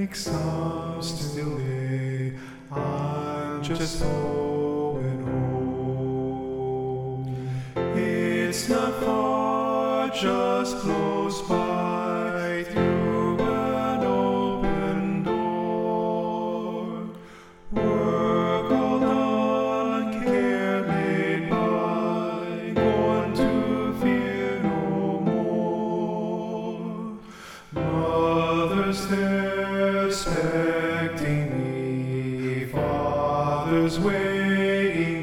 make some still day. I'm just going home. It's not far, just close by, through an open door. Work all done, care laid by, going to fear no more. Mother's there expecting me, father's waiting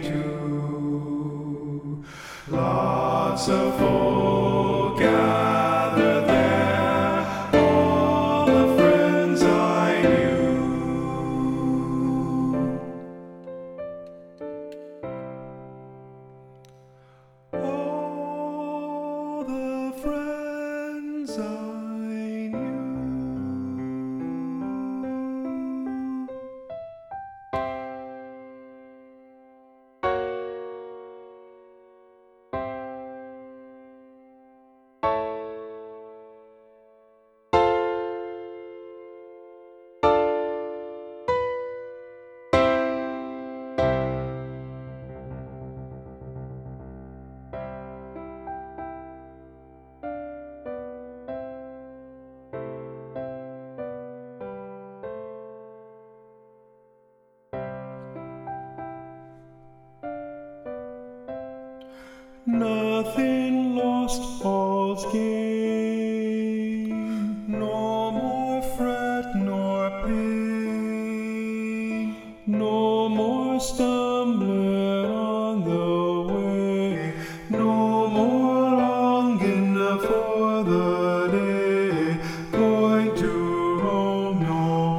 too. Lots of folk gathered there, all the friends I knew. All the friends I knew. Nothing lost, all's gain. No more fret nor pain. No more stumbling on the way. No more longing for the day. Going to Rome no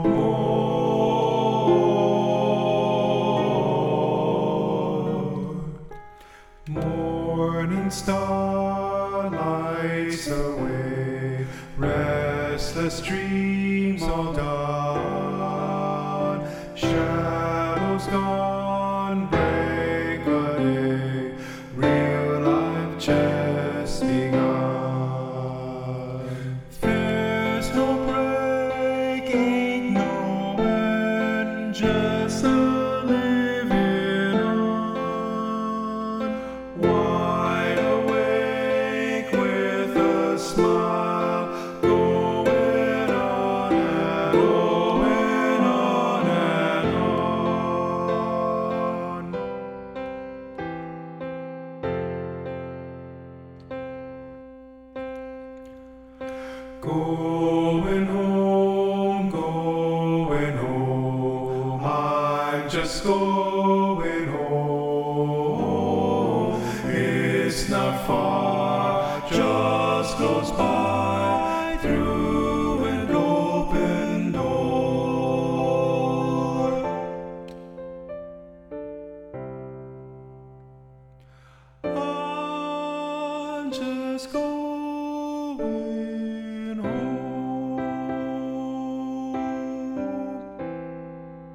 more. Morning star lights away, restless dreams all done, shadows gone, break a day, real life just begun. There's no break, ain't no end, just a living on. Wide awake with a smile, going on and going on and on. Going home, I'm just going home. It's not far, just goes by, through an open door. I'm just going home.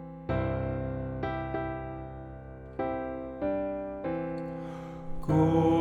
Go